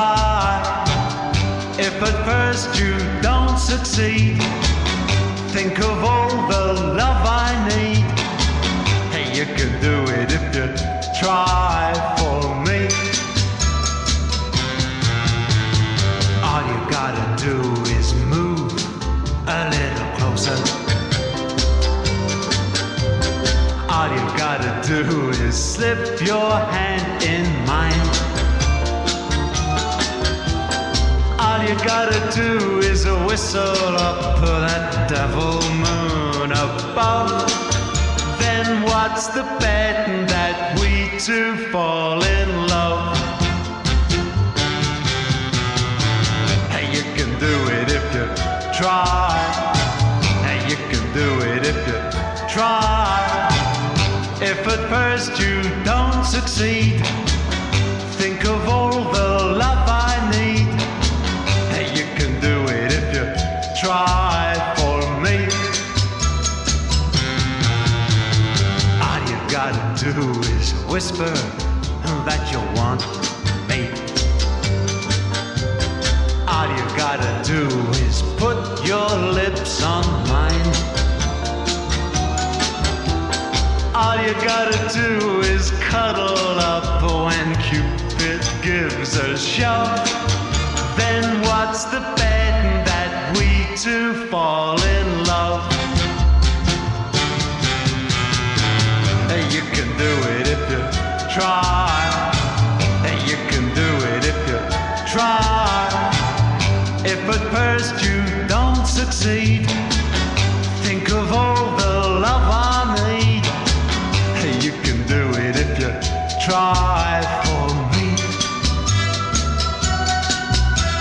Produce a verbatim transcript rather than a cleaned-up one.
try. If at first you don't succeed, think of all the love I need. Hey, you can do it if you try for me. All you gotta do is move a little closer. All you gotta do is slip your hand in mine. All you gotta do is whistle up that devil moon above. Then what's the bet that we two fall in love? Hey, you can do it if you try. Hey, you can do it if you try. If at first you don't succeed, think of all the love I need. Hey, you can do it if you try for me. All you gotta do is whisper that you want me. All you gotta do is put your lips on mine. All you gotta do is cuddle up when Cupid gives a shove. Then what's the bet that we two fall in love? Hey, you can do it if you try. Hey, you can do it if you try. If at first you don't succeed, think of all the love I need. Hey, you can do it if you try for me.